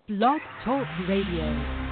Blog Talk Radio.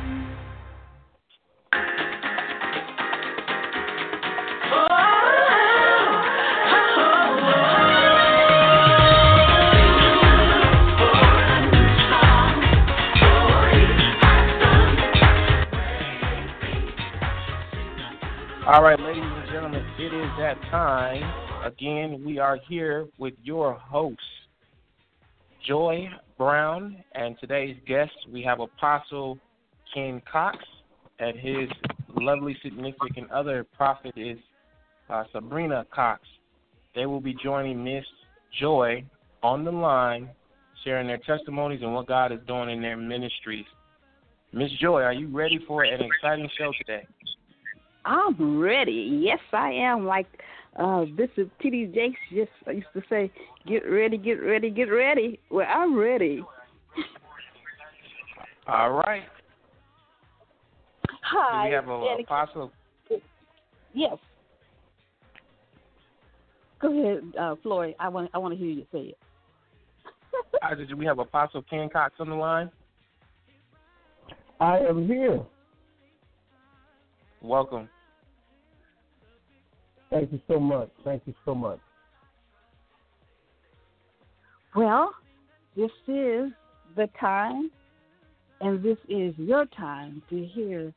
All right, ladies and gentlemen, it is that time. Again, we are here with your host, Joy Brown, and today's guest, we have Apostle Ken Cox, and his lovely significant other prophet is Sabrina Cox. They will be joining Miss Joy on the line, sharing their testimonies and what God is doing in their ministries. Miss Joy, are you ready for an exciting show today? I'm ready. Yes, I am. Like Bishop T.D. Jakes just used to say, get ready, get ready, get ready. Well, I'm ready. All right. Hi. Do we have an apostle? Yes. Go ahead, Floyd. I want to hear you say it. Do we have Apostle Ken Cox on the line? I am here. Welcome. Thank you so much. Thank you so much. Well, this is the time, and this is your time to hear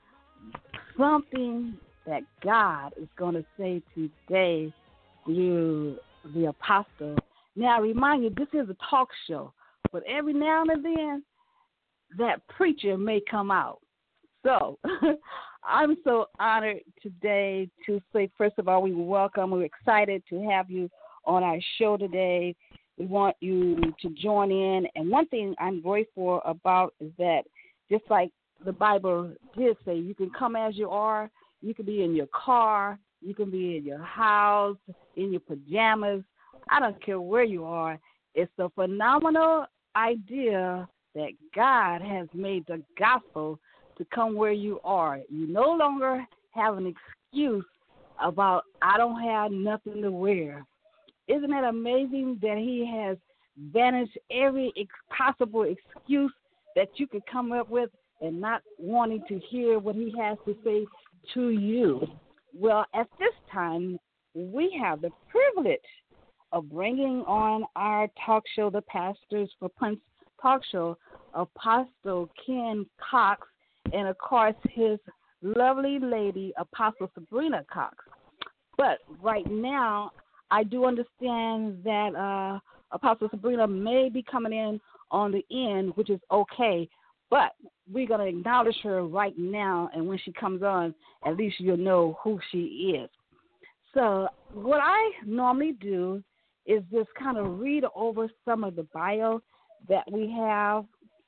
something that God is going to say today through the apostle. Now, I remind you, this is a talk show, but every now and then, that preacher may come out. So, I'm so honored today to say, first of all, we welcome. We're excited to have you on our show today. We want you to join in. And one thing I'm grateful about is that just like the Bible did say, you can come as you are. You can be in your car. You can be in your house, in your pajamas. I don't care where you are. It's a phenomenal idea that God has made the gospel to come where you are. You no longer have an excuse about, I don't have nothing to wear. Isn't it amazing that he has banished every possible excuse that you could come up with and not wanting to hear what he has to say to you? Well, at this time, we have the privilege of bringing on our talk show, the Pastors for Punch talk show, Apostle Ken Cox, and, of course, his lovely lady, Apostle Sabrina Cox. But right now, I do understand that Apostle Sabrina may be coming in on the end, which is okay. But we're going to acknowledge her right now, and when she comes on, at least you'll know who she is. So what I normally do is just kind of read over some of the bio that we have,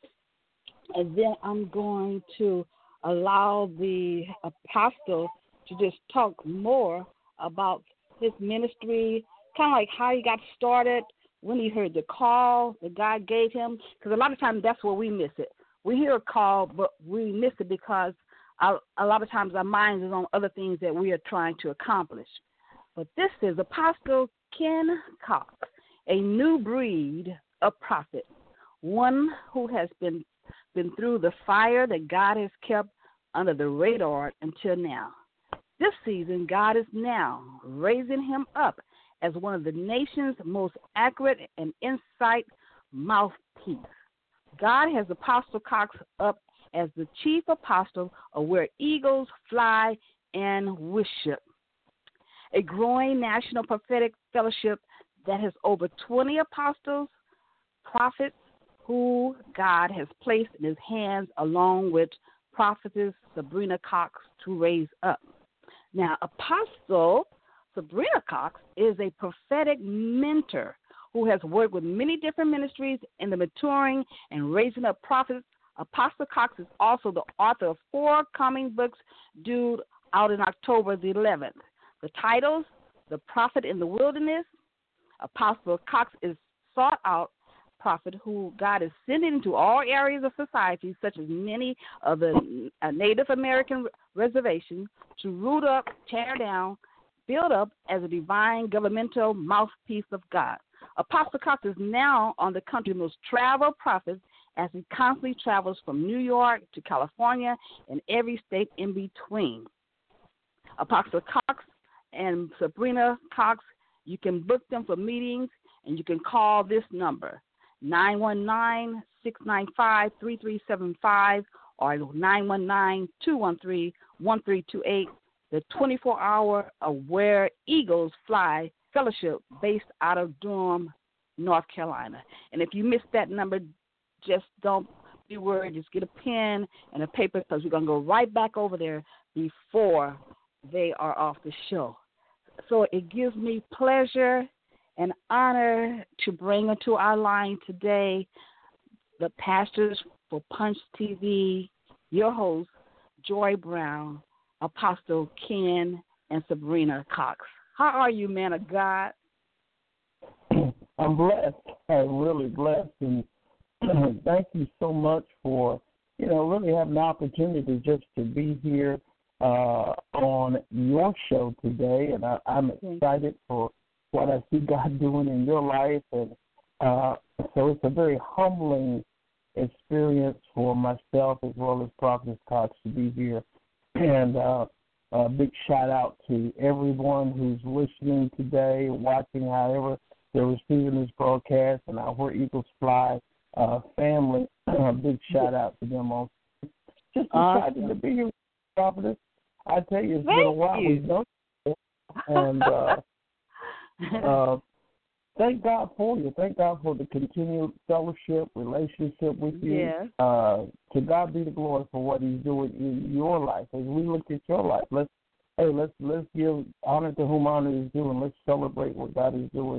and then I'm going to allow the apostle to just talk more about his ministry, kind of like how he got started, when he heard the call that God gave him. Because a lot of times that's where we miss it. We hear a call, but we miss it because a lot of times our mind is on other things that we are trying to accomplish. But this is Apostle Ken Cox, a new breed of prophet, one who has been through the fire that God has kept under the radar until now. This season, God is now raising him up as one of the nation's most accurate and insight mouthpiece. God has Apostle Cox up as the chief apostle of Where Eagles Fly and Worship, a growing national prophetic fellowship that has over 20 apostles, prophets, who God has placed in his hands, along with prophetess Sabrina Cox to raise up. Now, Apostle Sabrina Cox is a prophetic mentor who has worked with many different ministries in the maturing and raising up prophets. Apostle Cox is also the author of 4 coming books due out in October the 11th. The titles, The Prophet in the Wilderness. Apostle Cox is sought out prophet who God is sending into all areas of society, such as many of the Native American reservations, to root up, tear down, build up as a divine governmental mouthpiece of God. Apostle Cox is now on the country's most traveled prophets as he constantly travels from New York to California and every state in between. Apostle Cox and Sabrina Cox, you can book them for meetings, and you can call this number, 919-695-3375 or 919-213-1328, the 24-hour Where Eagles Fly Fellowship based out of Durham, North Carolina. And if you missed that number, just don't be worried. Just get a pen and a paper because we're going to go right back over there before they are off the show. So it gives me pleasure and honor to bring into our line today the pastors for Punch TV, your host, Joy Brown, Apostle Ken, and Sabrina Cox. How are you, man of God? I'm blessed. I'm really blessed. And thank you so much for, really having the opportunity just to be here on your show today. And I'm excited for what I see God doing in your life. And so it's a very humbling experience for myself as well as Prophet Cox to be here. And a big shout out to everyone who's listening today, watching, however they're receiving this broadcast, and our Where Eagles Fly family. Big shout out to them all. Just excited to be here, Prophetess. I tell you, it's been a while we've done it. And thank God for you. Thank God for the continued fellowship, relationship with you. Yes. To God be the glory for what He's doing in your life. As we look at your life, let's give honor to whom honor is due, and let's celebrate what God is doing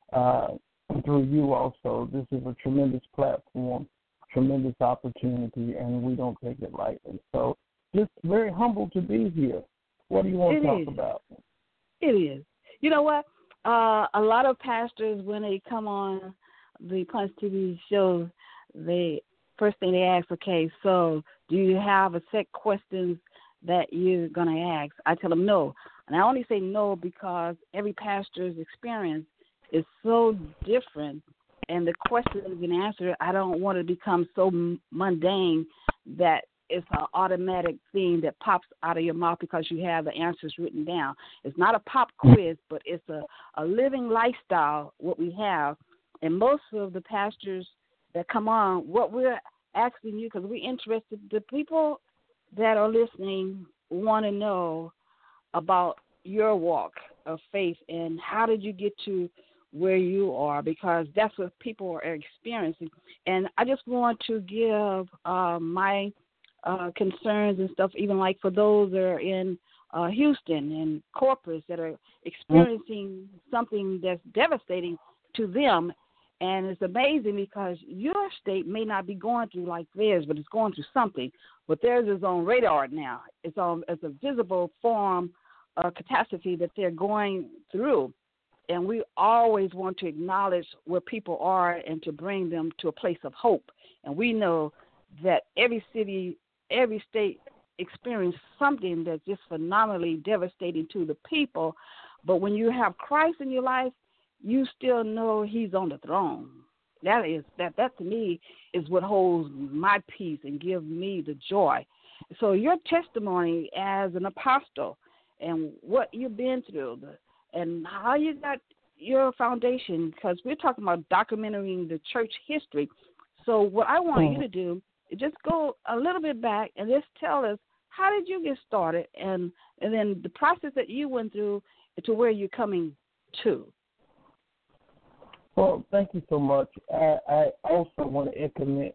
through you also. This is a tremendous platform, tremendous opportunity, and we don't take it lightly. So just very humble to be here. What do you want to talk about? It is. You know what? A lot of pastors, when they come on the Punch TV shows, first thing they ask, okay, so do you have a set questions that you're going to ask? I tell them no. And I only say no because every pastor's experience is so different, and the questions and answers, I don't want to become so mundane that it's an automatic thing that pops out of your mouth because you have the answers written down. It's not a pop quiz, but it's a living lifestyle, what we have. And most of the pastors that come on, what we're asking you, because we're interested, the people that are listening want to know about your walk of faith and how did you get to where you are, because that's what people are experiencing. And I just want to give my concerns and stuff, even like for those that are in Houston and Corpus that are experiencing something that's devastating to them. And it's amazing because your state may not be going through like theirs, but it's going through something. But theirs is on radar now. It's a visible form of catastrophe that they're going through. And we always want to acknowledge where people are and to bring them to a place of hope. And we know that every city, every state experienced something that's just phenomenally devastating to the people. But when you have Christ in your life, you still know He's on the throne. That to me is what holds my peace and gives me the joy. So your testimony as an apostle and what you've been through, and how you got your foundation, because we're talking about documenting the church history. So what I want you to do is just go a little bit back and just tell us, how did you get started, and then the process that you went through to where you're coming to. Well, thank you so much. I also want to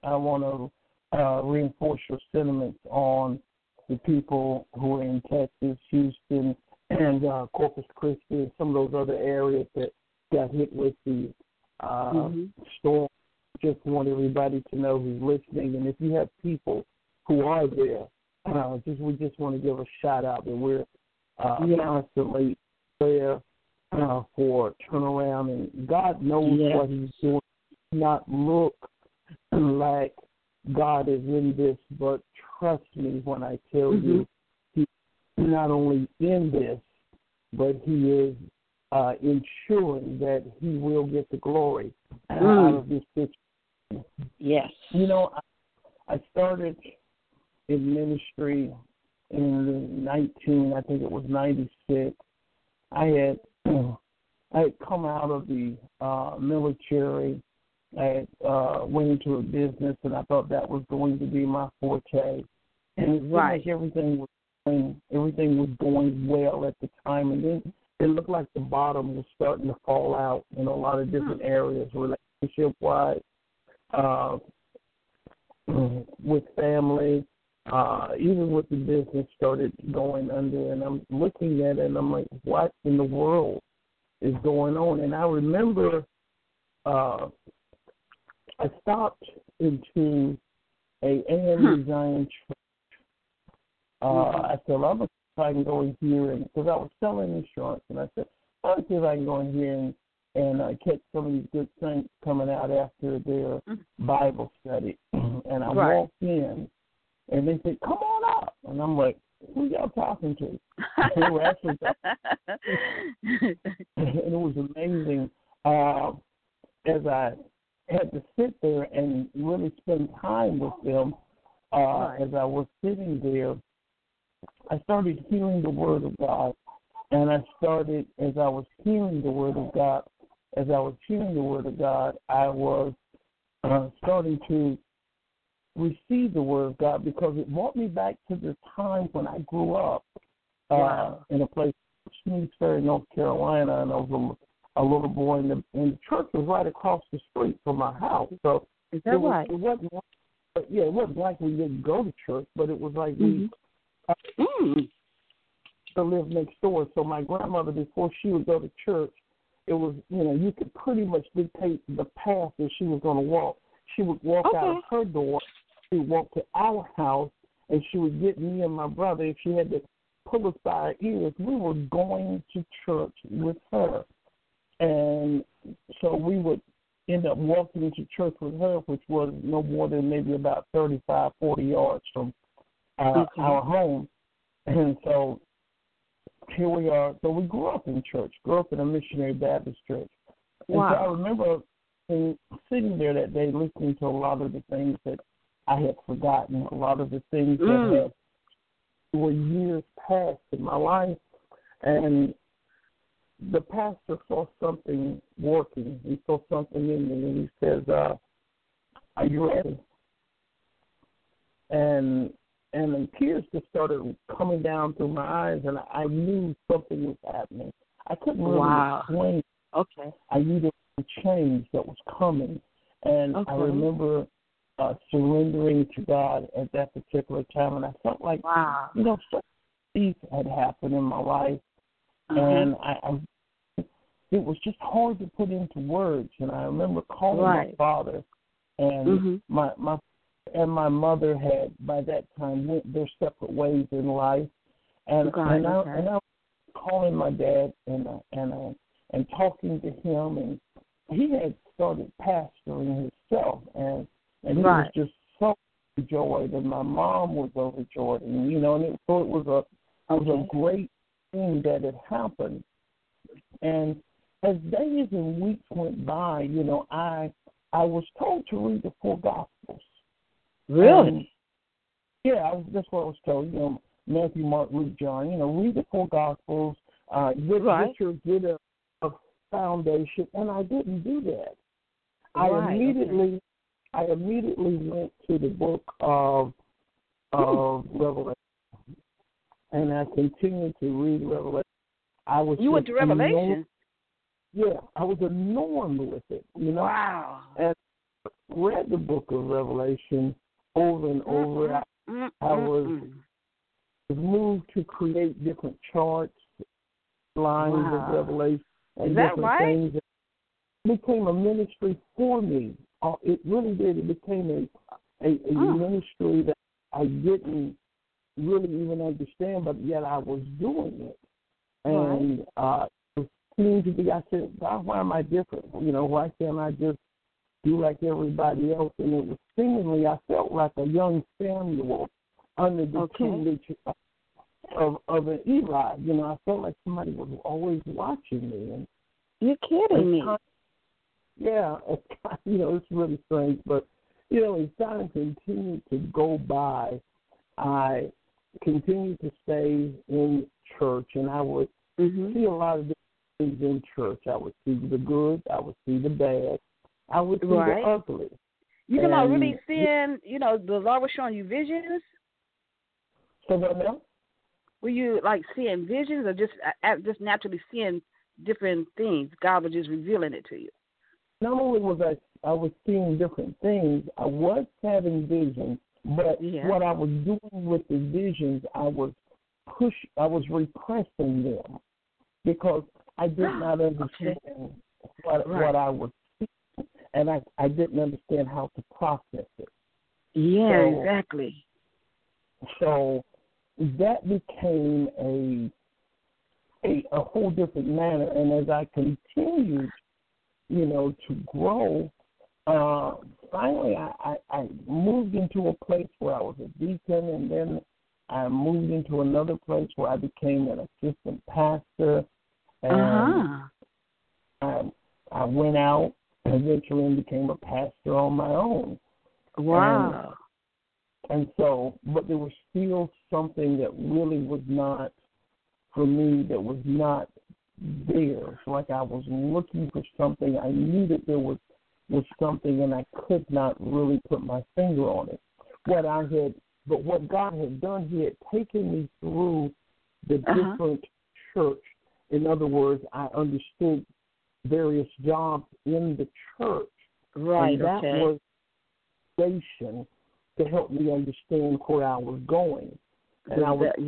reinforce your sentiments on the people who are in Texas, Houston, and Corpus Christi, some of those other areas that got hit with the storm. Just want everybody to know who's listening. And if you have people who are there, we just want to give a shout out that we're constantly there for turnaround. And God knows what He's doing. Not look like God is in this, but trust me when I tell you, He's not only in this, but He is ensuring that He will get the glory out of this situation. Yes. You know, I started in ministry in I think it was 96. I had come out of the military. I went into a business, and I thought that was going to be my forte. And it seemed like everything was going well at the time, and then it looked like the bottom was starting to fall out in a lot of different areas, relationship-wise, with family, even with the business started going under. And I'm looking at it, and I'm like, what in the world is going on? And I remember I stopped into a A.M. Zion church. I said, well, I'm going to see if I can go in here, because I was selling insurance, and I said, I'm going to see if I can go in here and catch some of these good saints coming out after their Bible study. And I walked in, and they said, come on up. And I'm like, who y'all talking to? And they were actually talking. And it was amazing as I had to sit there and really spend time with them. As I was sitting there, I started hearing the Word of God, and as I was hearing the Word of God, I was starting to receive the Word of God, because it brought me back to the time when I grew up in a place, Smiths Ferry, North Carolina, and I was a little boy, and the church was right across the street from my house. So is that right? It wasn't like we didn't go to church, but it was like we to live next door. So my grandmother, before she would go to church, it was, you could pretty much dictate the path that she was going to walk. She would walk out of her door, she would walk to our house, and she would get me and my brother. If she had to pull us by our ears, we were going to church with her. And so we would end up walking into church with her, which was no more than maybe about 35, 40 yards from our home. And so here we are. So we grew up in church, grew up in a missionary Baptist church. Wow. And so I remember sitting there that day listening to a lot of the things that I had forgotten, a lot of the things that were years past in my life. And the pastor saw something working. He saw something in me, and he says, are you ready? And the tears just started coming down through my eyes, and I knew something was happening. I couldn't really explain. Okay. I knew there was a change that was coming. And I remember surrendering to God at that particular time, and I felt like, so things had happened in my life, and it was just hard to put into words. And I remember calling my father, and my mother had by that time went their separate ways in life, and I was calling my dad and talking to him, and he had started pastoring himself, and he was just so overjoyed, and my mom was overjoyed, and and it was a great thing that had happened. And as days and weeks went by, I was told to read the 4 Gospels. Really? That's what I was told. Matthew, Mark, Luke, John. Read the 4 Gospels. Get a foundation, and I didn't do that. I immediately went to the book of Revelation, and I continued to read Revelation. You went to Revelation? I was enormous with it. Wow. And I read the book of Revelation over and over. I was moved to create different charts, lines of Revelation, and different things. It became a ministry for me. It really did. It became a ministry that I didn't really even understand, but yet I was doing it. And it seemed to be, I said, God, why am I different? Why can't I just do like everybody else? And it was seemingly, I felt like a young Samuel under the tutelage of an Eli. I felt like somebody was always watching me. And you're kidding me. Yeah, it's really strange, but as time continued to go by, I continued to stay in church, and I would see a lot of different things in church. I would see the good, I would see the bad, I would see the ugly. You can really seeing, the Lord was showing you visions. So what now? Were you like seeing visions, or just naturally seeing different things? God was just revealing it to you. Not only was I was seeing different things, I was having visions, but what I was doing with the visions, I was repressing them because I did not understand what I was seeing, and I didn't understand how to process it. Yeah, exactly. So that became a whole different manner, and as I continued, to grow, finally I moved into a place where I was a deacon, and then I moved into another place where I became an assistant pastor, and I went out and eventually became a pastor on my own. Wow. And so, but there was still something that really was not, for me, that was not there. It's like I was looking for something. I knew that there was something, and I could not really put my finger on it. But what God had done, He had taken me through the different church. In other words, I understood various jobs in the church. Right. And that was foundation to help me understand where I was going. And I was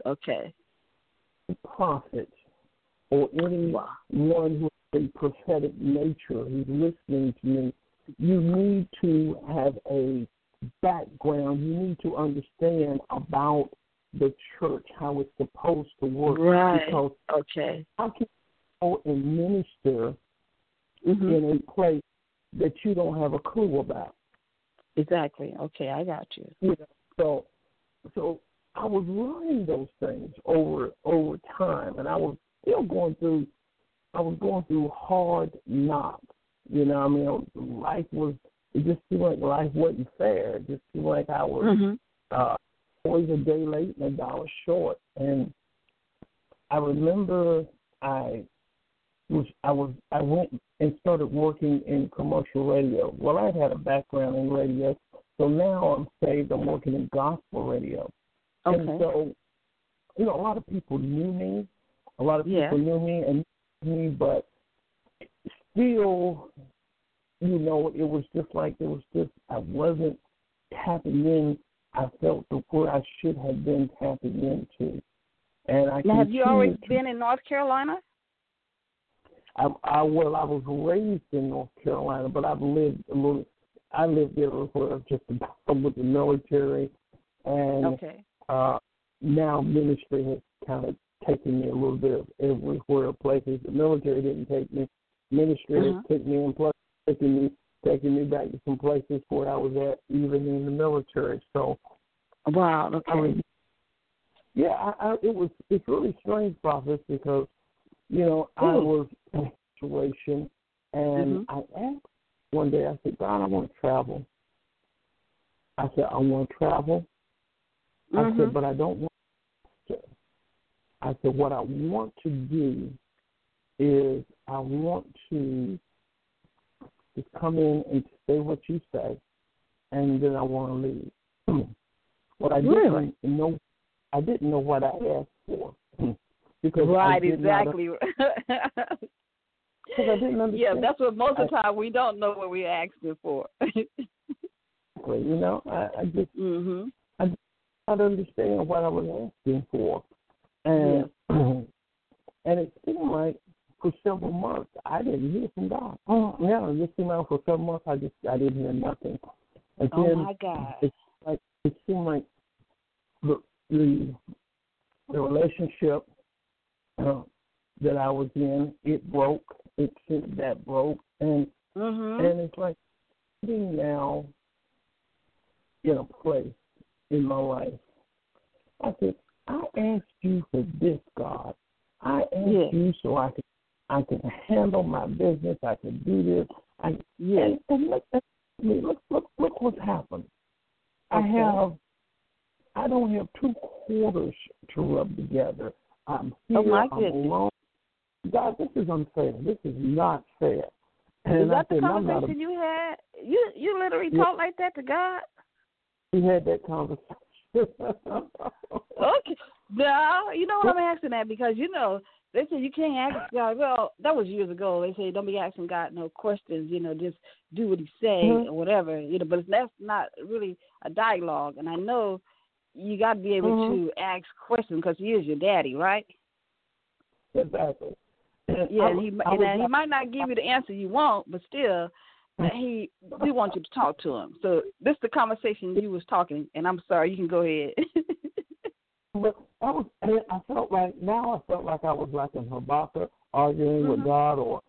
a prophet, or anyone who has a prophetic nature who's listening to me. You need to have a background. You need to understand about the church, how it's supposed to work. Right. Because how can you go and minister in a place that you don't have a clue about? Exactly. Okay, I got you. So I was learning those things over time, and I was still going through hard knocks. Life was, it just seemed like life wasn't fair. It just seemed like I was always a day late and $1 short. And I remember I went and started working in commercial radio. Well, I'd had a background in radio, so now I'm saved. I'm working in gospel radio. Okay. And so, a lot of people knew me. A lot of people knew me, but still, it was just like I wasn't tapping in. I felt where I should have been tapping into. And I now, have you always been in North Carolina? I was raised in North Carolina, but I lived everywhere, just about with the military, and now ministry has kind of taken me a little bit of everywhere places. The military didn't take me. Ministry has taken me in places, taking me back to some places where I was at, even in the military. So, wow, okay. It's really strange, Prophet, because I was in a situation, and I asked one day, I said, God, I want to travel. I said, I want to travel. I said, but I don't want to. I said, what I want to do is I want to just come in and say what you say, and then I want to leave. But I didn't know what I asked for. Because exactly. Because I didn't understand. Yeah, that's what most of the time we don't know what we're asking for. I just I did not understand what I was asking for, and and it seemed like for several months I didn't hear from God. It just seemed like for several months I didn't hear nothing. And then my God! It seemed like the relationship that I was in, it broke. That broke, and it's like being now in a place in my life. I said, I asked you for this, God. I asked you so I could I can handle my business. I can do this. And look at me. Look what's happened. Okay. I don't have 2 quarters to rub together. I'm here. Oh, my I'm goodness. alone. God, this is unfair. This is not fair. And Is that I the said, conversation you had? You literally talk like that to God? We had that conversation. Okay. No, you know what I'm asking that because, they say you can't ask God. Well, that was years ago. They say don't be asking God no questions, just do what he say or whatever, but that's not really a dialogue. And I know you got to be able to ask questions because he is your daddy, right? Exactly. Yeah, and he might not give you the answer you want, but still, he do want you to talk to him. So this is the conversation you was talking, and I'm sorry, you can go ahead. But I felt like I was like in Habakkuk arguing with God, or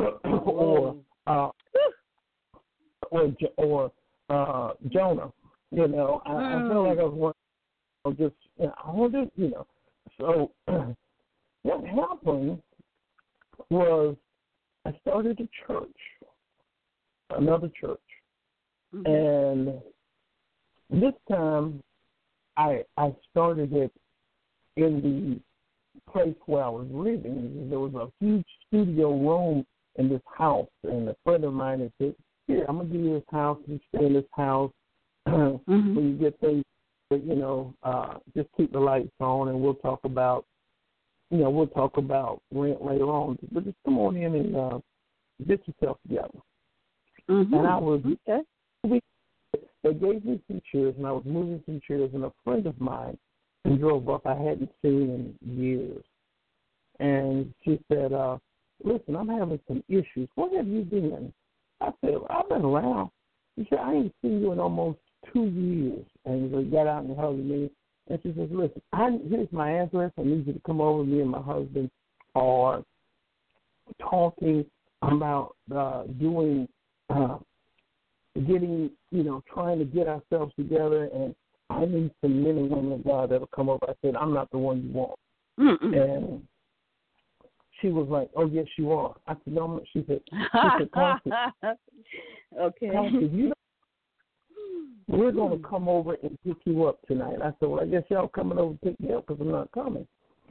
Jonah. I felt like I was So what happened was I started a church, another church, and this time I started it in the place where I was living. There was a huge studio room in this house, and a friend of mine had said, "Here, I'm gonna give you this house. You stay in this house. When you get things, just keep the lights on, and we'll talk about rent later on. But just come on in and get yourself together." And I was They gave me some chairs, and I was moving some chairs, and a friend of mine drove up I hadn't seen in years. And she said, "Listen, I'm having some issues. Where have you been?" I said, "I've been around." She said, "I ain't seen you in almost 2 years." And we got out and hugged me. And she says, "Listen, here's my address. I need you to come over. Me and my husband are talking about trying to get ourselves together, and I need some men and women of God that'll come over." I said, "I'm not the one you want." And she was like, "Oh, yes, you are." I said, "No." She said, "Pastor, okay. We're going to come over and pick you up tonight." I said, "Well, I guess y'all coming over to pick me up because I'm not coming."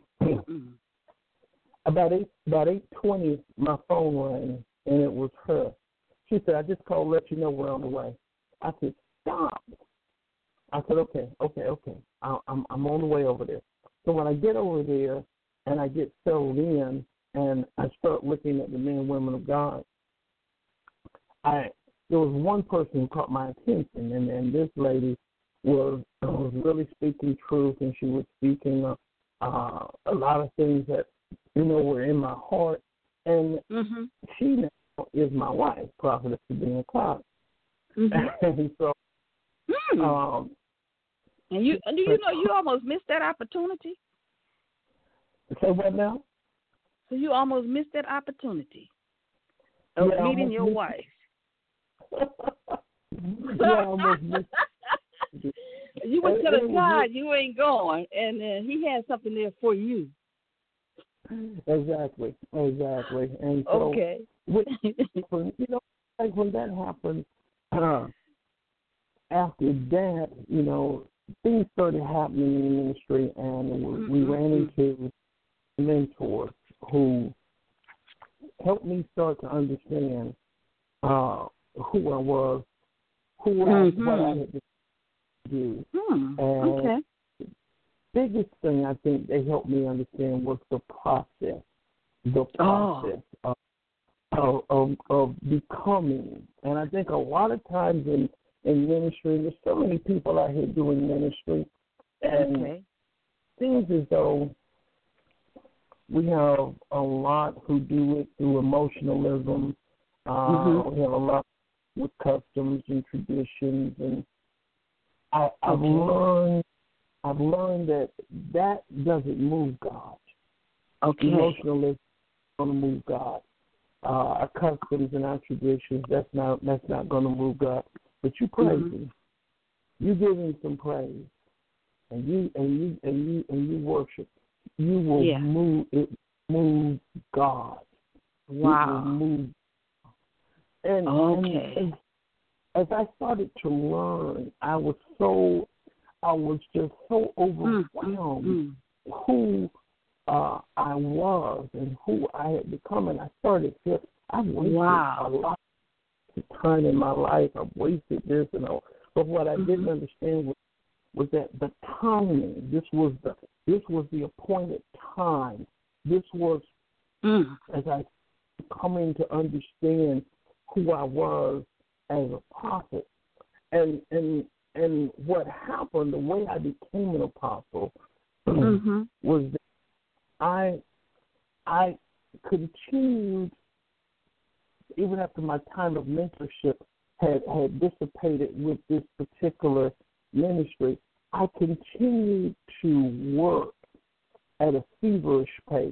About 8:20, my phone rang, and it was her. She said, "I just called to let you know we're on the way." I said, "Stop." I said, okay. I'm on the way over there. So when I get over there and I get settled in and I start looking at the men and women of God, there was one person who caught my attention, and this lady was really speaking truth, and she was speaking a lot of things that, were in my heart. And she now is my wife, Prophetess Sabina Clark. And so, and you almost missed that opportunity. So what now? So you almost missed that opportunity of meeting your wife. I almost missed it. You were telling God you ain't going, and he had something there for you. Exactly. And so, when that happened, after that, things started happening in the ministry, and we ran into mentors who helped me start to understand who I was, what I had to do. And the biggest thing I think they helped me understand was the process of becoming. And I think a lot of times in ministry, there's so many people out here doing ministry, and it seems as though we have a lot who do it through emotionalism. We have a lot with customs and traditions, and I've learned that doesn't move God. Emotionalism going to move God. Our customs and our traditions, that's not going to move God. But you praise Him. You give Him some praise, and you worship. You will move God. Wow. It will move. And as I started to learn, I was just so overwhelmed who I was and who I had become, and I started to. I wasted a lot of time in my life. I've wasted this and all. But what I didn't understand was that the timing. This was the appointed time. This was as I coming to understand who I was as a prophet, and what happened. The way I became an apostle was that I continued, even after my time of mentorship had dissipated with this particular ministry, I continued to work at a feverish pace.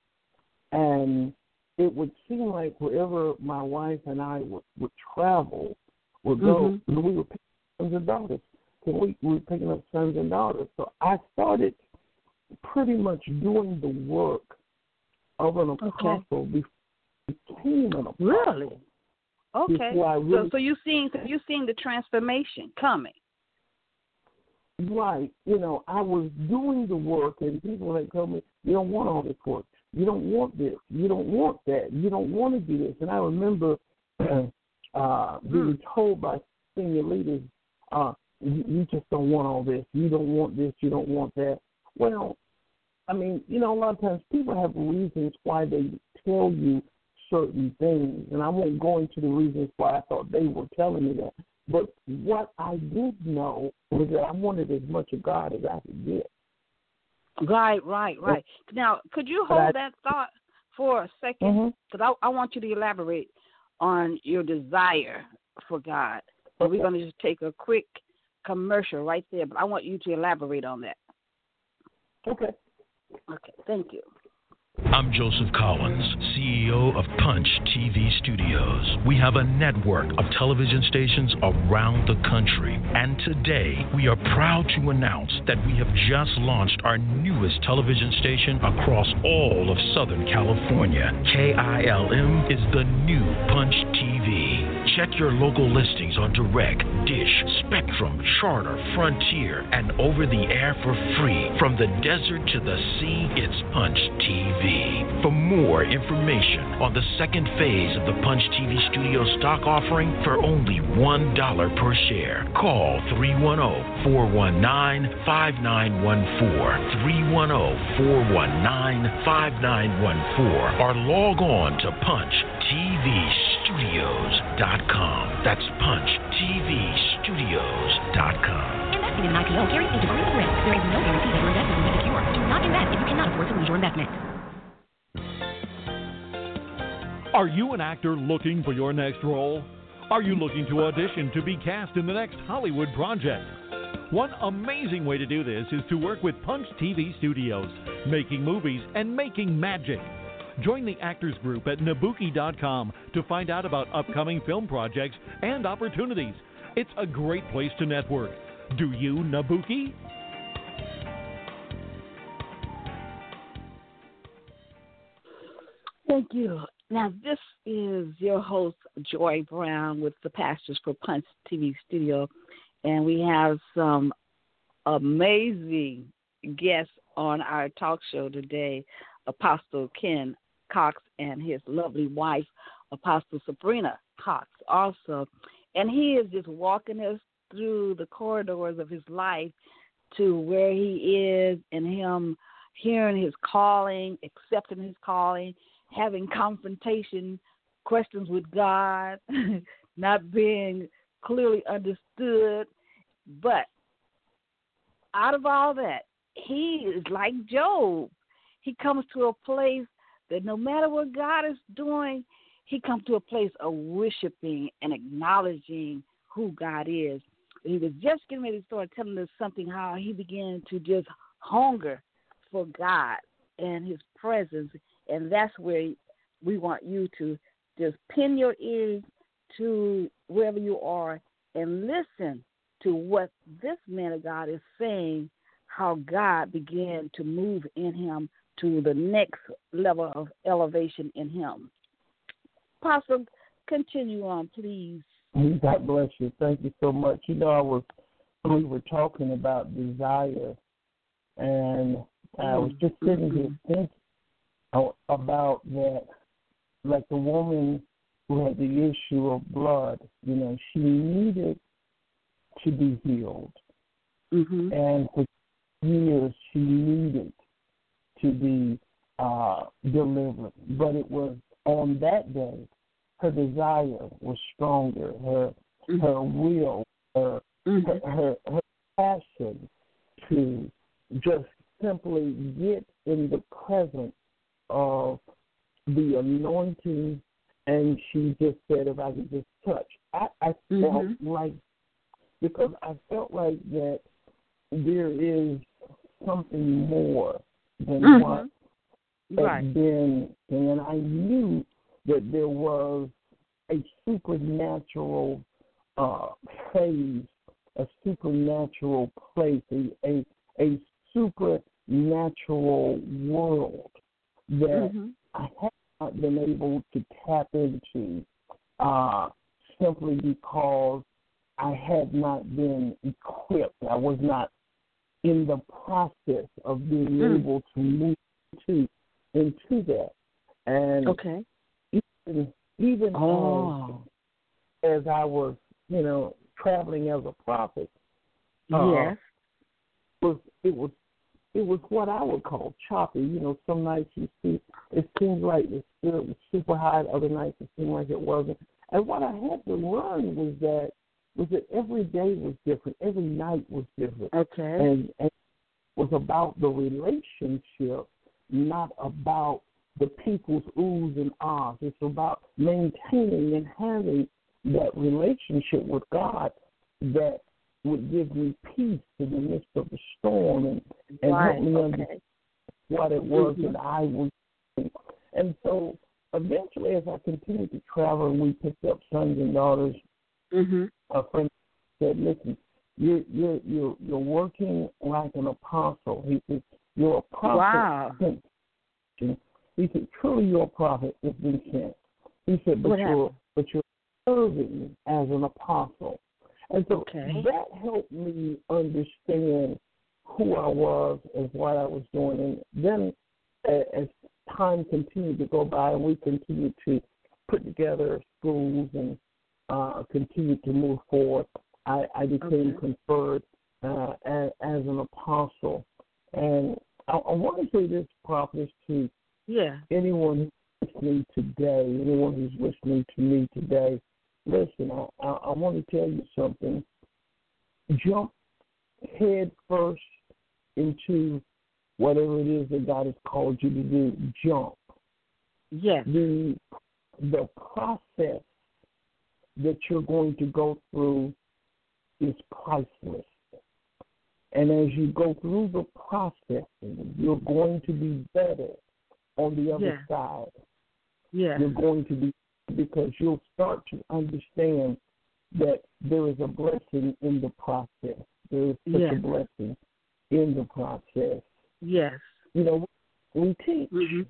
And it would seem like wherever my wife and I would travel, would go, we were picking up sons and daughters. We were picking up sons and daughters. So I started pretty much doing the work of an apostle before I became an apostle. Really? Okay. So you seeing the transformation coming. Right. I was doing the work, and people had told me, you don't want all this work. You don't want this. You don't want that. You don't want to do this. And I remember being told by senior leaders, you just don't want all this. You don't want this. You don't want that. Well, I mean, a lot of times people have reasons why they tell you certain things, and I won't go into the reasons why I thought they were telling me that. But what I did know was that I wanted as much of God as I could get. Right. Now, could you hold that thought for a second? Because I want you to elaborate on your desire for God. So we're going to just take a quick commercial right there, but I want you to elaborate on that. Okay, thank you. I'm Joseph Collins, CEO of Punch TV Studios. We have a network of television stations around the country. And today, we are proud to announce that we have just launched our newest television station across all of Southern California. KILM is the new Punch TV. Check your local listings on Direct, Dish, Spectrum, Charter, Frontier, and over the air for free. From the desert to the sea, it's Punch TV. For more information on the second phase of the Punch TV Studio stock offering for only $1 per share, call 310-419-5914, 310-419-5914, or log on to punchtvstudios.com. That's punchtvstudios.com. Investing in an IPO carries a degree of risk. There is no guarantee that your investment will be secure. Do not invest if you cannot afford to lose your investment. Are you an actor looking for your next role? Are you looking to audition to be cast in the next Hollywood project? One amazing way to do this is to work with Punch TV Studios, making movies and making magic. Join the Actors Group at Nabuki.com to find out about upcoming film projects and opportunities. It's a great place to network. Do you, Nabuki? Thank you. Now, this is your host, Joy Brown, with the Pastors for Punch TV Studio, and we have some amazing guests on our talk show today, Apostle Ken Cox and his lovely wife, Apostle Sabrina Cox, also. And he is just walking us through the corridors of his life to where he is and him hearing his calling, accepting his calling, having confrontation, questions with God, not being clearly understood. But out of all that, he is like Job. He comes to a place that no matter what God is doing, he comes to a place of worshiping and acknowledging who God is. And he was just getting ready to start telling us something, how he began to just hunger for God and his presence. And that's where we want you to just pin your ears to wherever you are and listen to what this man of God is saying, how God began to move in him to the next level of elevation in him. Apostle, continue on, please. God bless you. Thank you so much. We were talking about desire, and I was just sitting here thinking about that, like the woman who had the issue of blood, she needed to be healed. Mm-hmm. And for years she needed to be delivered. But it was on that day her desire was stronger, her will, her passion to just simply get in the presence of the anointing, and she just said, if I could just touch. I felt like, because I felt like that there is something more than what had been, and I knew that there was a supernatural phase, a supernatural place, a supernatural world that I have not been able to tap into simply because I had not been equipped. I was not in the process of being able to move into that. And even as I was, traveling as a prophet, it was what I would call choppy. Some nights you see it seemed like the spirit was super high, other nights it seemed like it wasn't. And what I had to learn was that every day was different, every night was different. And it was about the relationship, not about the people's oohs and ahs. It's about maintaining and having that relationship with God that would give me peace in the midst of the storm and help me understand what it was that I was doing. And so eventually, as I continued to travel and we picked up sons and daughters, a friend said, listen, you're working like an apostle. He said, you're a prophet. Wow. He said, truly you're a prophet that's been sent. He said, but you're serving as an apostle. And so that helped me understand who I was and what I was doing. And then as time continued to go by and we continued to put together schools and continued to move forward, I became conferred as an apostle. And I want to say this, prophetess, to anyone who's listening today, anyone who's listening to me today. Listen, I want to tell you something. Jump head first into whatever it is that God has called you to do. Jump. Yes. The process that you're going to go through is priceless. And as you go through the processing, you're going to be better on the other side. Yeah. You're going to be, because you'll start to understand that there is a blessing in the process. There is such a blessing in the process. Yes. We teach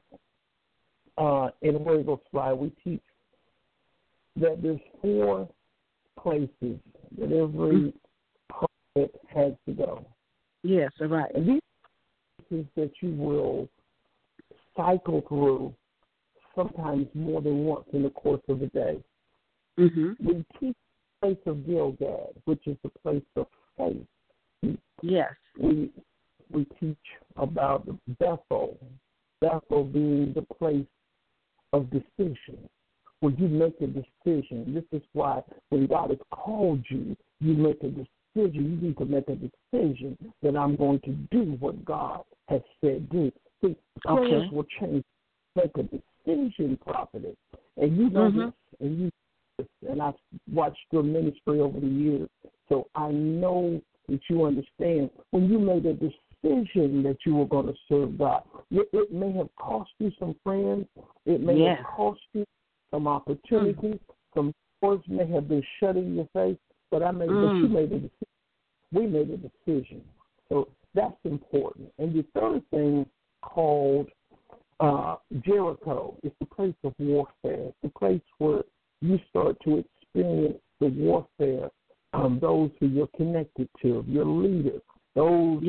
in Word Goes Fly, we teach that there's 4 places that every prophet has to go. Yes, right. And these places that you will cycle through sometimes more than once in the course of the day. We teach the place of Gilgad, which is the place of faith. Yes. We teach about Bethel being the place of decision, where you make a decision. This is why when God has called you, you make a decision. You need to make a decision that I'm going to do what God has said do. See, prayers will change. Make a decision, prophetess. And you know this, and you know this, and I've watched your ministry over the years, so I know that you understand. When you made a decision that you were going to serve God, it may have cost you some friends. It may have cost you some opportunities. Some doors may have been shut in your face, but but you made a decision. We made a decision. So that's important. And the third thing called Jericho is the place of warfare. It's the place where you start to experience the warfare of those who you're connected to, your leaders, those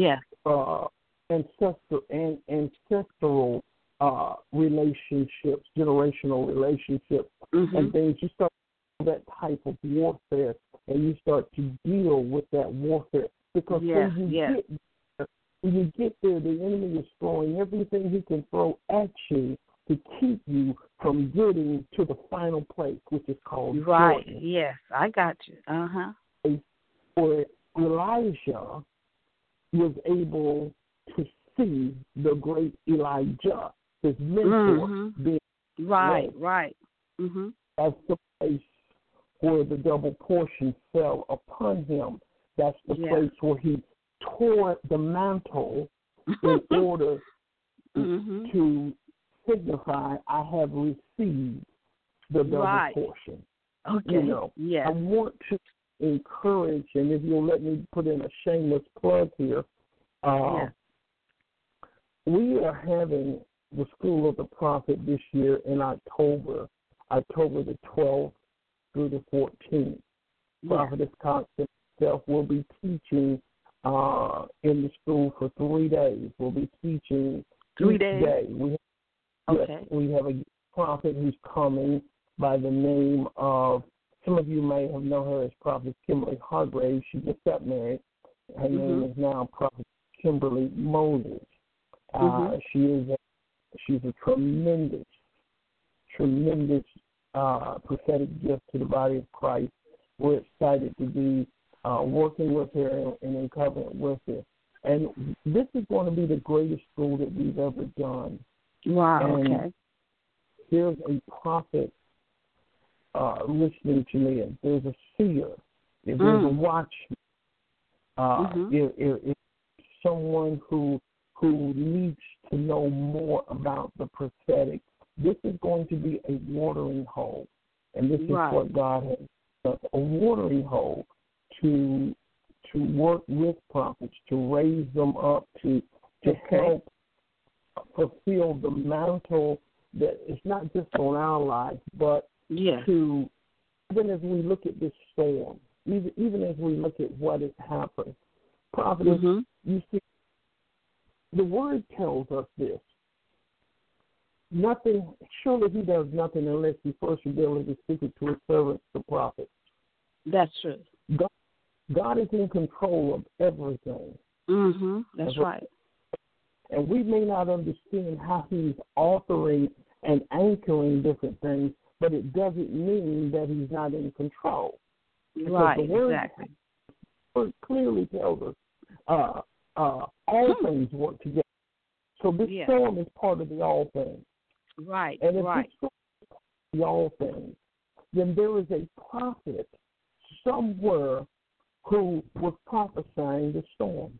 ancestral relationships, generational relationships, and things. You start that type of warfare, and you start to deal with that warfare. Because when you get there, the enemy is throwing everything he can throw at you to keep you from getting to the final place, which is called Jordan. Yes, I got you. Where Elijah was able to see the great Elijah, his mentor, being right. That's the place where the double portion fell upon him. That's the place where he tore the mantle in order to signify, I have received the double portion. Okay. You know, I want to encourage, and if you'll let me put in a shameless plug here, we are having the School of the Prophet this year in October the 12th through the 14th. Prophetess Constance herself will be teaching in the school for 3 days. We'll be teaching 3 each days. day. We have a prophet who's coming by the name of, some of you may have known her as Prophet Kimberly Hargrave. She just got married. Her name is now Prophet Kimberly Moses. She's a tremendous prophetic gift to the body of Christ. We're excited to be working with her and in covenant with her. And this is going to be the greatest school that we've ever done. Wow, and here's a prophet listening to me. There's a seer. If there's a watchman, if someone who needs to know more about the prophetic, this is going to be a watering hole. And this is what God has done, a watering hole to work with prophets, to raise them up, to help fulfill the mantle that is not just on our life, but to, even as we look at this storm, even as we look at what has happened, prophets, you see, the word tells us this. Nothing, surely he does nothing unless he first reveals his secret to his servants, the prophets. That's true. God is in control of everything. That's right. And we may not understand how he's authoring and anchoring different things, but it doesn't mean that he's not in control. Right, the word, exactly. The word clearly tells us all things work together. So this storm is part of the all things. Right, and if this storm is part of the all things, then there is a prophet somewhere who was prophesying the storm.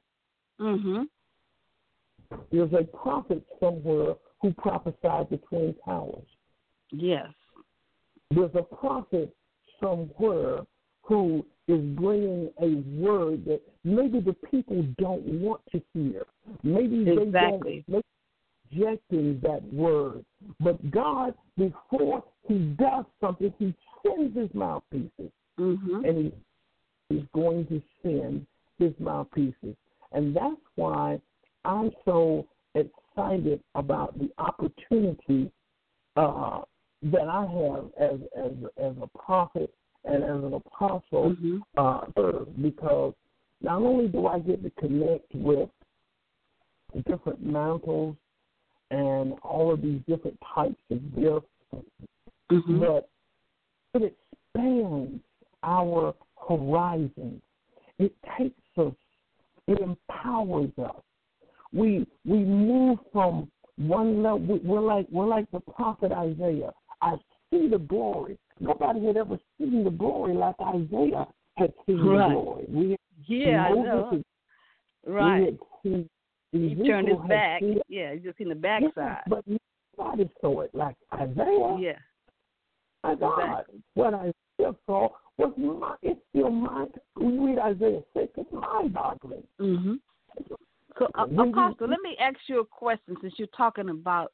There's a prophet somewhere who prophesied the Twin Towers. Yes. There's a prophet somewhere who is bringing a word that maybe the people don't want to hear. Maybe they don't rejecting that word. But God, before he does something, he sends his mouthpieces. And he's going to send his mouthpieces. And that's why I'm so excited about the opportunity that I have as a prophet and as an apostle, because not only do I get to connect with different mantles and all of these different types of gifts, but it expands our horizons. It takes us, it empowers us. We move from one level. We're like the prophet Isaiah. I see the glory. Nobody had ever seen the glory like Isaiah had seen the glory. I know. He turned his back. He just seen the backside. But nobody saw it like Isaiah. My God, what Isaiah saw was it's still mind. We read Isaiah 6, it's mind-boggling. So, Apostle, let me ask you a question since you're talking about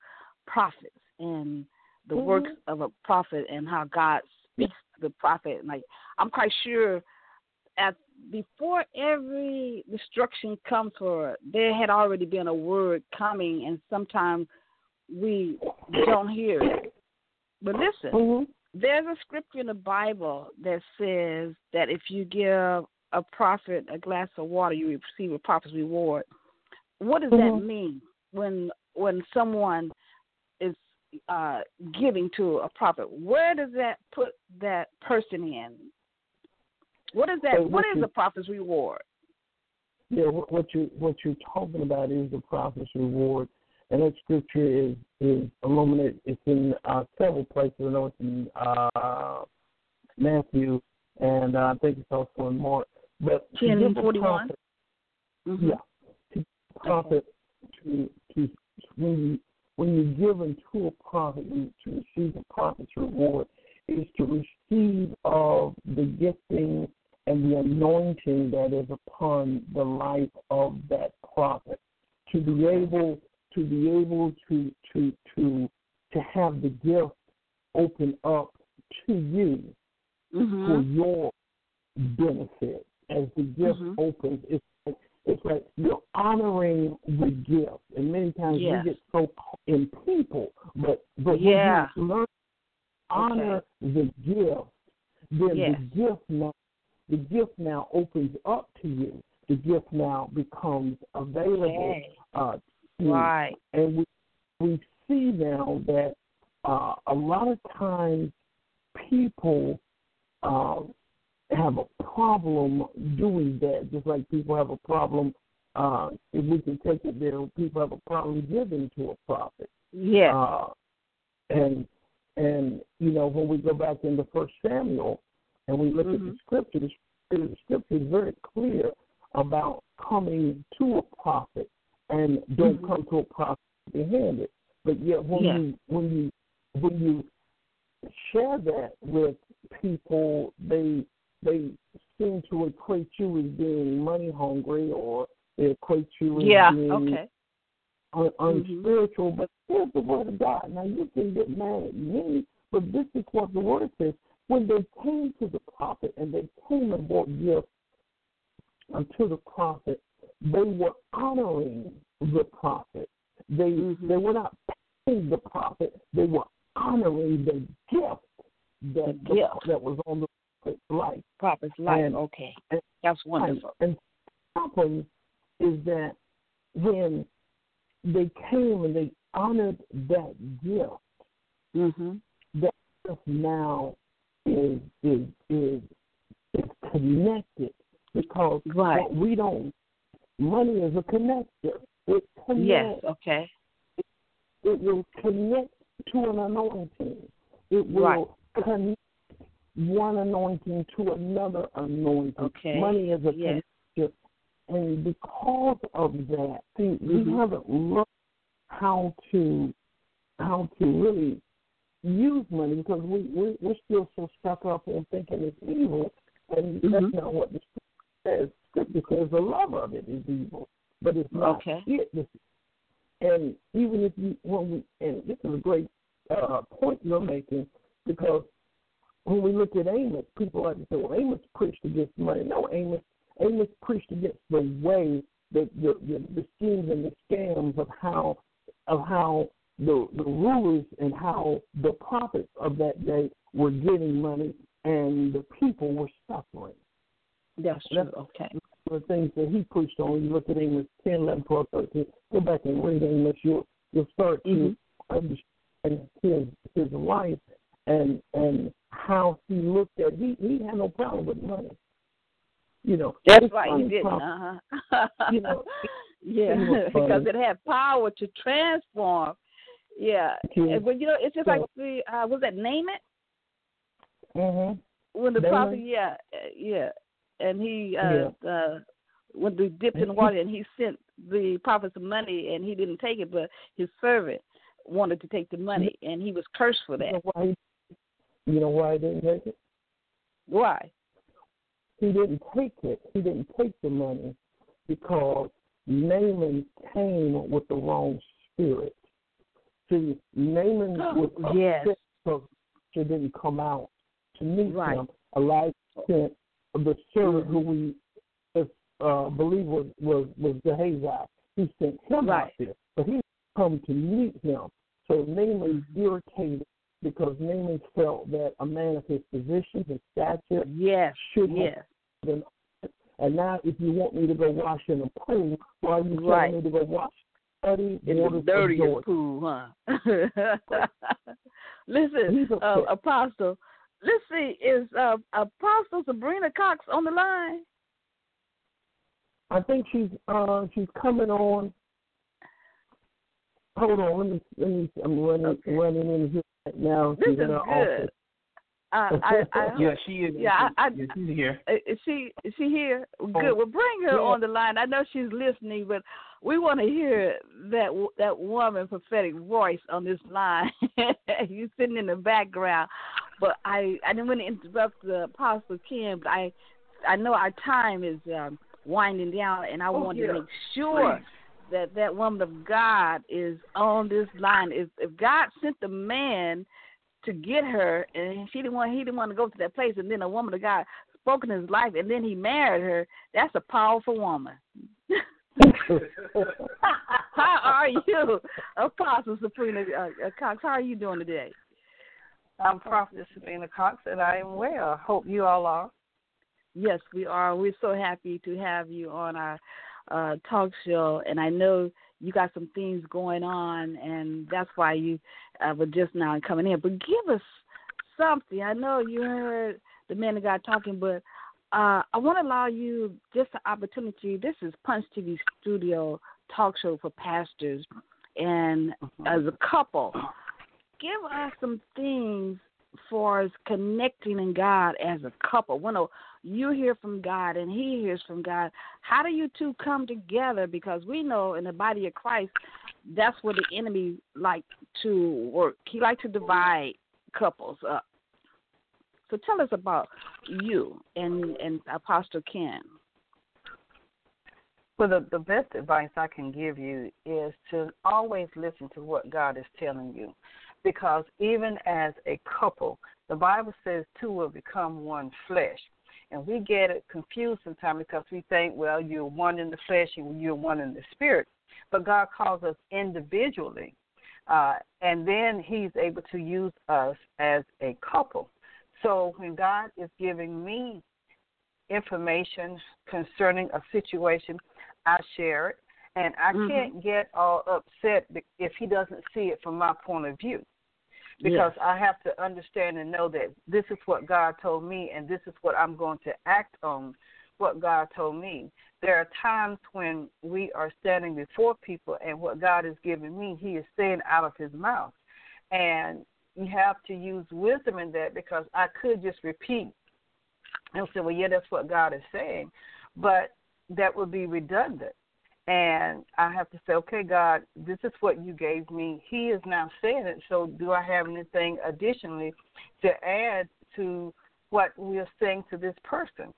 prophets and the works of a prophet and how God speaks to the prophet. And like, I'm quite sure before every destruction comes for, there had already been a word coming, and sometimes we don't hear it. But listen, there's a scripture in the Bible that says that if you give a prophet a glass of water, you receive a prophet's reward. What does that mean when someone is giving to a prophet? Where does that put that person in? What is that? What is the prophet's reward? Yeah, what you're talking about is the prophet's reward, and that scripture is illuminated. It's in several places. I know it's in Matthew, and I think it's also in Mark. But 10:41. Yeah, to prophet to when you give unto a prophet to receive a prophet's reward is to receive of the gifting and the anointing that is upon the life of that prophet, to be able to have the gift open up to you for your benefit. As the gift opens, it's like you're honoring the gift, and many times we get so caught in people, but when you learn to honor the gift, then the gift now opens up to you. The gift now becomes available to you. Right. And we see now that a lot of times people have a problem doing that, just like people have a problem, if we can take it there, people have a problem giving to a prophet. Yeah. And you know, when we go back into 1 Samuel and we look at the scripture is very clear about coming to a prophet, and don't come to a prophet empty-handed. But yet when you share that with people, they seem to equate you as being money hungry, or they equate you as being unspiritual. But here's the word of God. Now you can get mad at me, but this is what the word says. When they came to the prophet and they came and brought gifts unto the prophet, they were honoring the prophet. They were not paying the prophet. They were honoring the gift that was on the prophet's life. Prophet's life. And that's wonderful. And what happens is that when they came and they honored that gift, that gift now is connected, because what we don't. Money is a connector. It connects. It will connect to an anointing. It will connect one anointing to another anointing. Money is a connector. And because of that, see, we haven't learned how to really use money, because we're still so stuck up on thinking it's evil, and that's not what the Scripture says. Scripture says the love of it is evil, but it's not it. And even if and this is a great point you're making, because when we look at Amos, people like to say, well, Amos preached against money. No, Amos preached against the way that the schemes and the scams of how the rulers and how the prophets of that day were getting money and the people were suffering. That's true. The things that he preached on. You look at Amos 10, 11, 12, 13. Go back and read Amos. You'll start to understand his life and how he looked at. He had no problem with money. You know, that's right. He didn't. You know, because it had power to transform. Yeah, but you know, it's just like the was that Name It? When the prophet, and he when they dipped in the water, and he sent the prophet some money, and he didn't take it, but his servant wanted to take the money, and he was cursed for that. You know why he didn't take it? Why? He didn't take it. He didn't take the money because Naaman came with the wrong spirit. See, Naaman was Yes. upset because she didn't come out to meet Right. him. Elijah sent the servant who we believe was Gehazi. He sent him out Right. there, but he didn't come to meet him. So Naaman irritated because Naaman felt that a man of his position, his stature, Yes. should Yes. have been. And now, if you want me to go wash in a pool, why are you Right. telling me to go wash muddy In waters the of dirtiest Jordan? pool, huh? Listen, He's upset. Apostle. Let's see, is Apostle Sabrina Cox on the line? I think she's coming on. Hold on, let me. I'm running in here right now. This She's is in her good. office. Yeah, she is. Yeah, she's here. Is she here? Good. Well, bring her on the line. I know she's listening, but we want to hear that woman prophetic voice on this line. You sitting in the background, but I didn't want to interrupt the Apostle Ken, but I know our time is winding down, and I wanted to make sure that woman of God is on this line. If God sent the man to get her, and he didn't want to go to that place, and then a woman of God spoke in his life, and then he married her, that's a powerful woman. How are you, Apostle Sabrina Cox? How are you doing today? I'm Prophetess Sabrina Cox, and I am well. Hope you all are. Yes, we are. We're so happy to have you on our talk show, and I know you got some things going on, and that's why you were just now coming in. But give us something. I know you heard the man of God talking, but I want to allow you just an opportunity. This is Punch TV Studio talk show for pastors, and as a couple, give us some things for us connecting in God as a couple. When you hear from God and he hears from God, how do you two come together? Because we know in the body of Christ, that's where the enemy like to work. He like to divide couples up. So tell us about you and Apostle Ken. Well, the best advice I can give you is to always listen to what God is telling you. Because even as a couple, the Bible says two will become one flesh. And we get it confused sometimes because we think, well, you're one in the flesh and you're one in the spirit. But God calls us individually. And then he's able to use us as a couple. So when God is giving me information concerning a situation, I share it. And I can't get all upset if he doesn't see it from my point of view. Because I have to understand and know that this is what God told me and this is what I'm going to act on, what God told me. There are times when we are standing before people and what God has given me, he is saying out of his mouth. And you have to use wisdom in that because I could just repeat and say, well, yeah, that's what God is saying. But that would be redundant. And I have to say, okay, God, this is what you gave me. He is now saying it, so do I have anything additionally to add to what we are saying to this person?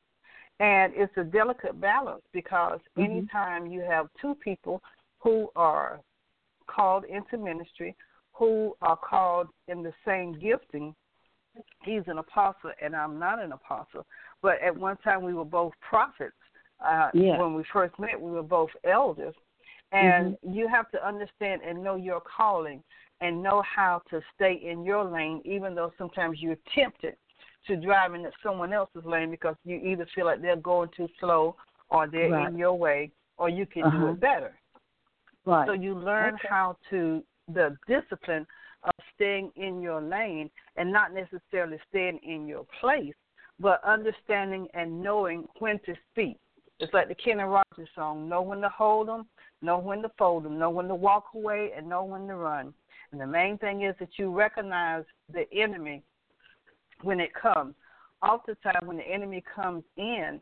And it's a delicate balance because anytime you have two people who are called into ministry, who are called in the same gifting, he's an apostle and I'm not an apostle, but at one time we were both prophets. When we first met, we were both elders. And you have to understand and know your calling and know how to stay in your lane, even though sometimes you're tempted to drive in someone else's lane because you either feel like they're going too slow or they're in your way or you can do it better. Right. So you learn how to, the discipline of staying in your lane and not necessarily staying in your place, but understanding and knowing when to speak. It's like the Kenny Rogers song, know when to hold them, know when to fold them, know when to walk away, and know when to run. And the main thing is that you recognize the enemy when it comes. Oftentimes when the enemy comes in,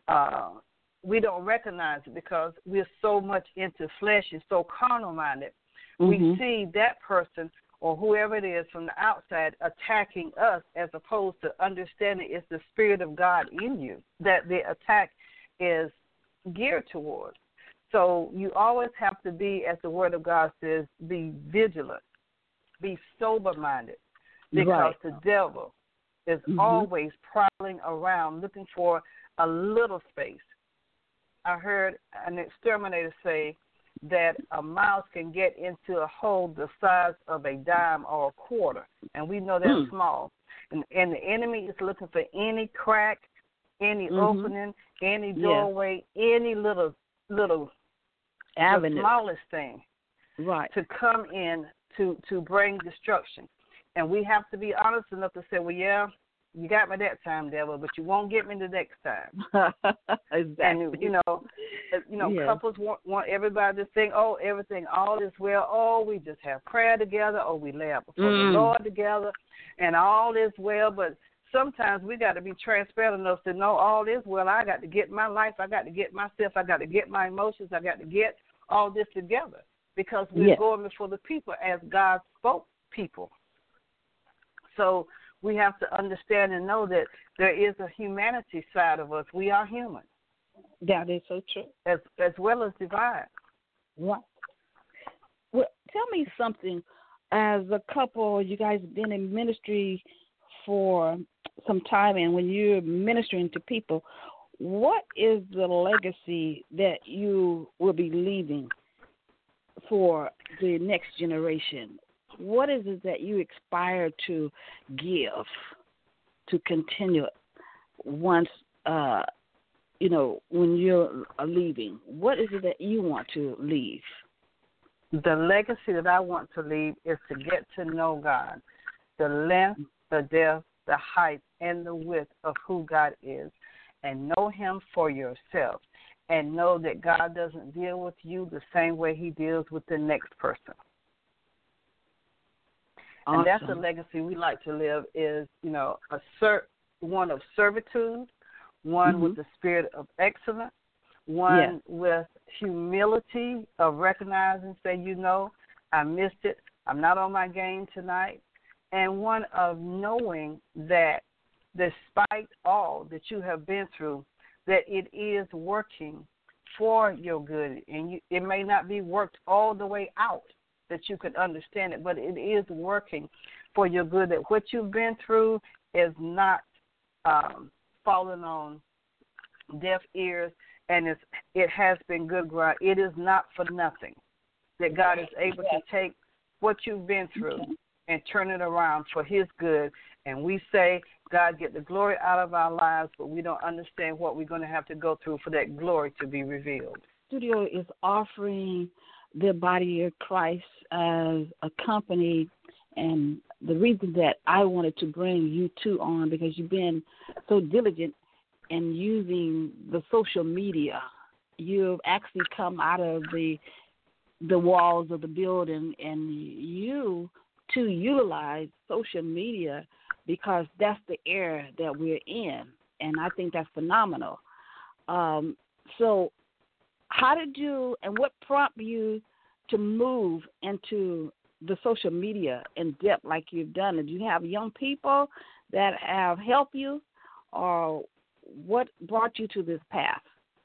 we don't recognize it because we're so much into flesh and so carnal-minded. We see that person or whoever it is from the outside attacking us as opposed to understanding it's the Spirit of God in you that the attack is geared towards. So you always have to be, as the Word of God says, be vigilant, be sober-minded, because the devil is always prowling around looking for a little space. I heard an exterminator say that a mouse can get into a hole the size of a dime or a quarter, and we know that's small. And the enemy is looking for any crack, any opening, any doorway, any little avenue, the smallest thing, to come in to bring destruction. And we have to be honest enough to say, well, yeah, you got me that time, devil, but you won't get me the next time. Exactly. And couples want everybody to think, oh, everything, all is well. Oh, we just have prayer together. Oh, we lay out before the Lord together, and all is well. But sometimes we got to be transparent enough to know all is well. I got to get my life. I got to get myself. I got to get my emotions. I got to get all this together, because we're going before the people as God spoke people. So we have to understand and know that there is a humanity side of us. We are human. That is so true. As well as divine. What? Well, tell me something. As a couple, you guys have been in ministry for some time, and when you're ministering to people, what is the legacy that you will be leaving for the next generation? What is it that you aspire to give, to continue once, when you're leaving? What is it that you want to leave? The legacy that I want to leave is to get to know God, the length, the depth, the height, and the width of who God is, and know Him for yourself, and know that God doesn't deal with you the same way He deals with the next person. Awesome. And that's a legacy we like to live, is, one of servitude, one with the spirit of excellence, one with humility of recognizing, say, I missed it, I'm not on my game tonight, and one of knowing that despite all that you have been through, that it is working for your good. And it may not be worked all the way out that you can understand it, but it is working for your good, that what you've been through is not falling on deaf ears, and it has been good ground. It is not for nothing that God is able to take what you've been through and turn it around for His good. And we say, God, get the glory out of our lives, but we don't understand what we're going to have to go through for that glory to be revealed. Studio is offering the body of Christ as a company, and the reason that I wanted to bring you two on, because you've been so diligent in using the social media. You've actually come out of the walls of the building, and you to utilize social media, because that's the era that we're in, and I think that's phenomenal. So how did you, and what prompted you to move into the social media in depth like you've done? And do you have young people that have helped you, or what brought you to this path?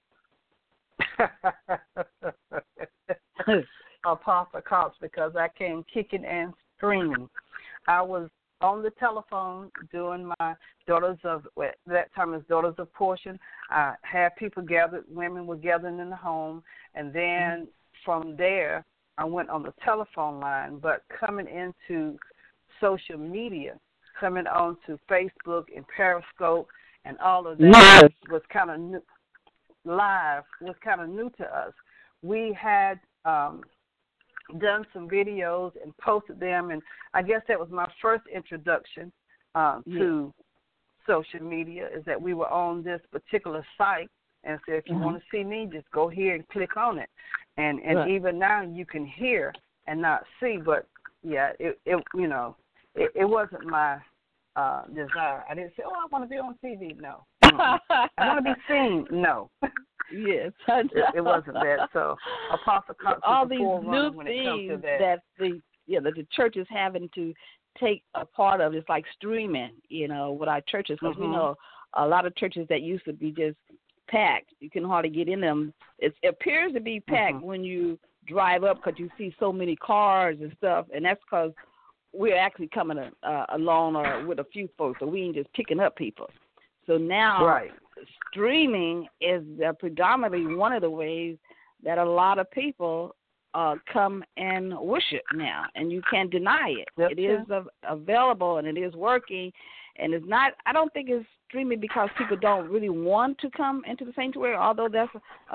Apostle Cox, because I came kicking and screaming. I was on the telephone doing my Daughters of Portion. I had people gathered, women were gathering in the home, and then from there I went on the telephone line. But coming into social media, coming on to Facebook and Periscope and all of that was kind of new. Live was kind of new to us. We had done some videos and posted them, and I guess that was my first introduction to social media, is that we were on this particular site and said, if you want to see me, just go here and click on it. And even now you can hear and not see, but it wasn't my desire. I didn't say, I want to be on TV. No. I want to be seen. No. Yes. It wasn't that. So Apostle Cox, all these new things that the church is having to take a part of. It's like streaming, with our churches, because we know a lot of churches that used to be just packed. You can hardly get in them. It appears to be packed when you drive up because you see so many cars and stuff, and that's because we're actually coming along or with a few folks, so we ain't just picking up people. So now streaming is predominantly one of the ways that a lot of people come and worship now, and you can't deny it. It is available, and it is working, and it's not. I don't think it's streaming because people don't really want to come into the sanctuary, although that's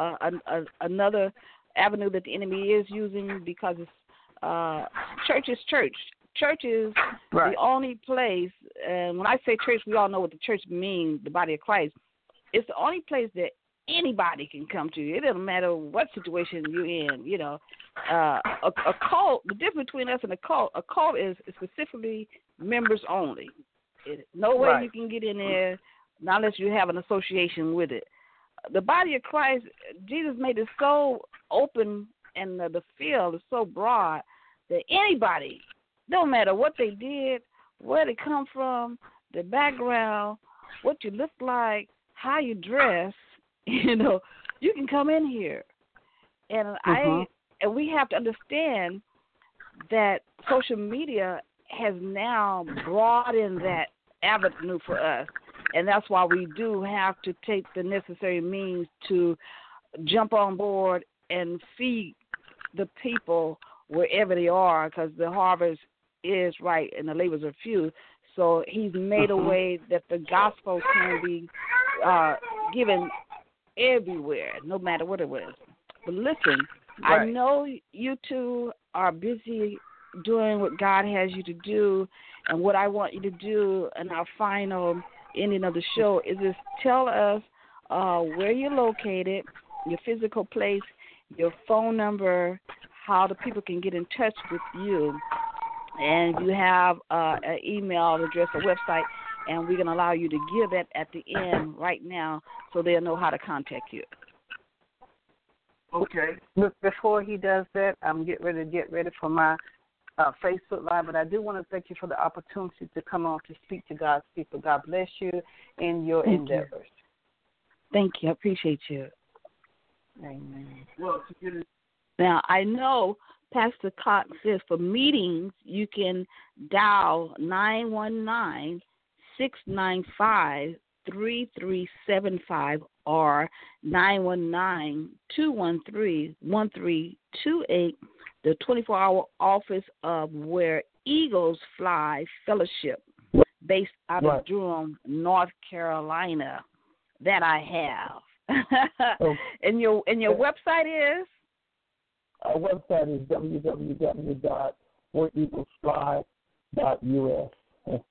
another avenue that the enemy is using because it's church is church. Church is the only place, and when I say church, we all know what the church means, the body of Christ. It's the only place that anybody can come to. It doesn't matter what situation you're in. You know, a cult. The difference between us and a cult is specifically members only. No way you can get in there, not unless you have an association with it. The body of Christ, Jesus made it so open, and the field is so broad that anybody, no matter what they did, where they come from, their background, what you look like, how you dress, you know, you can come in here. And and we have to understand that social media has now broadened that avenue for us. And that's why we do have to take the necessary means to jump on board and feed the people wherever they are, because the harvest is right and the labors are few. So he's made a way that the gospel can be given everywhere, no matter what it was. But listen, I know you two are busy doing what God has you to do, and what I want you to do in our final ending of the show is just tell us where you're located, your physical place, your phone number, how the people can get in touch with you, and if you have an email address or website, and we're going to allow you to give that at the end right now so they'll know how to contact you. Okay. Look, before he does that, I'm getting ready for my Facebook Live, but I do want to thank you for the opportunity to come on to speak to God's people. God bless you in your endeavors. Thank you. I appreciate you. Amen. Well, now, I know Pastor Cox says for meetings, you can dial 919-695-3375 or 919-213-1328, the 24-hour office of Where Eagles Fly Fellowship, based out of Durham, North Carolina, that I have. And your website is? Our website is www.whereeaglesfly.us. That's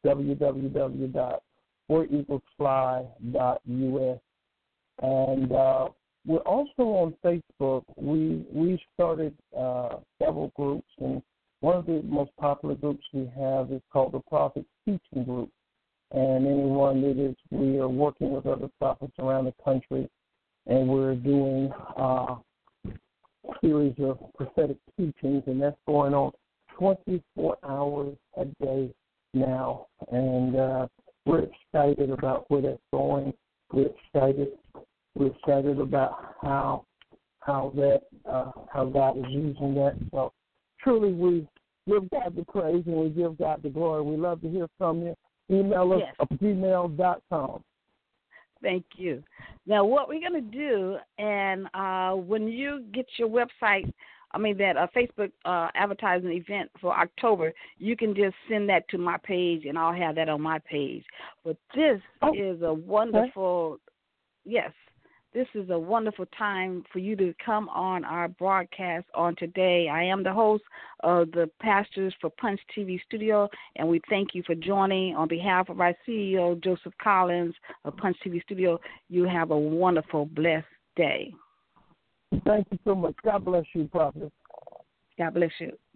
www.whereeaglesfly.us. And we're also on Facebook. We started several groups, and one of the most popular groups we have is called the Prophets Teaching Group. And anyone that is, we are working with other prophets around the country, and we're doing a series of prophetic teachings, and that's going on 24 hours a day now. And we're excited about where that's going. We're excited about how God is using that. So truly, we give God the praise and we give God the glory. We love to hear from you. Email us at gmail.com. Thank you. Now, what we're going to do, and when you get your website, that Facebook advertising event for October, you can just send that to my page, and I'll have that on my page. But this is a wonderful, this is a wonderful time for you to come on our broadcast on today. I am the host of the Pastors for Punch TV Studio, and we thank you for joining. On behalf of our CEO, Joseph Collins of Punch TV Studio, you have a wonderful, blessed day. Thank you so much. God bless you, Prophet. God bless you.